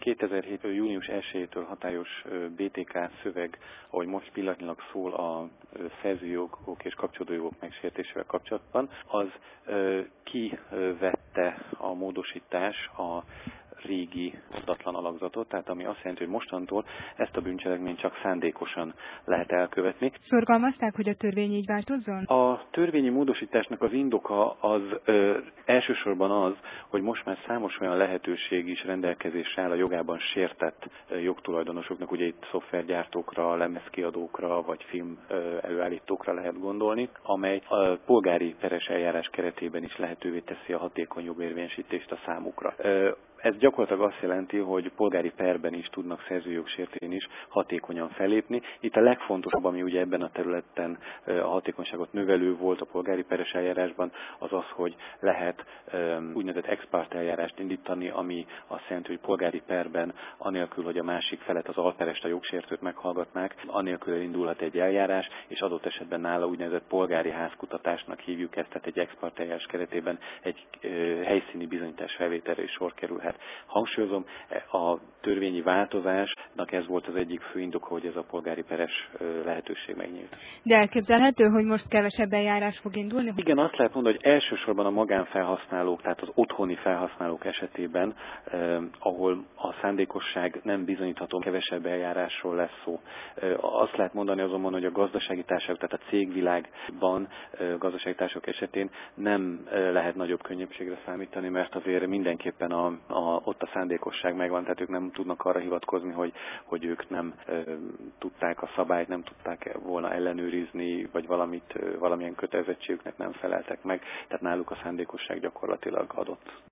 2007. június 1-től hatályos BTK szöveg, ahogy most pillanatnyilag szól a szerzőjogok és kapcsolódójogok megsértésével kapcsolatban, az kivette a módosítás a régi tudatlan alakzatot, tehát ami azt jelenti, hogy mostantól ezt a bűncselekményt csak szándékosan lehet elkövetni. Szorgalmazták, hogy a törvény így változzon? A törvényi módosításnak az indoka az elsősorban az, hogy most már számos olyan lehetőség is rendelkezésre áll a jogában sértett jogtulajdonosoknak, ugye itt szoftvergyártókra, lemezkiadókra vagy film előállítókra lehet gondolni, amely a polgári peres eljárás keretében is lehetővé teszi a hatékony jogérvényesítést a számukra. Ez gyakorlatilag azt jelenti, hogy polgári perben is tudnak szerzőjogsértésén is hatékonyan fellépni. Itt a legfontosabb, ami ugye ebben a területen a hatékonyságot növelő volt a polgári peres eljárásban, az az, hogy lehet úgynevezett ex parte eljárást indítani, ami azt jelenti, hogy polgári perben, anélkül, hogy a másik felet, az alperest, a jogsértőt meghallgatnák, anélkül elindulhat egy eljárás, és adott esetben nála úgynevezett polgári házkutatásnak hívjuk ezt, tehát egy ex parte eljárás keretében egy helyszíni bizonyítás felvételre is sor kerülhet. Hangsúlyozom, a törvényi változásnak ez volt az egyik fő indoka, hogy ez a polgári peres lehetőség megnyílt. De elképzelhető, hogy most kevesebb eljárás fog indulni? Igen, azt lehet mondani, hogy elsősorban a magánfelhasználók, tehát az otthoni felhasználók esetében, ahol a szándékosság nem bizonyítható, kevesebb eljárásról lesz szó. Azt lehet mondani azonban, hogy a gazdasági társaságok, tehát a cégvilágban gazdasági társaságok esetén nem lehet nagyobb könnyebbségre számítani, mert azért mindenképpen ott a szándékosság megvan, tehát ők nem tudnak arra hivatkozni, hogy ők nem tudták a szabályt, nem tudták volna ellenőrizni, vagy valamilyen kötelezettségüknek nem feleltek meg, tehát náluk a szándékosság gyakorlatilag adott.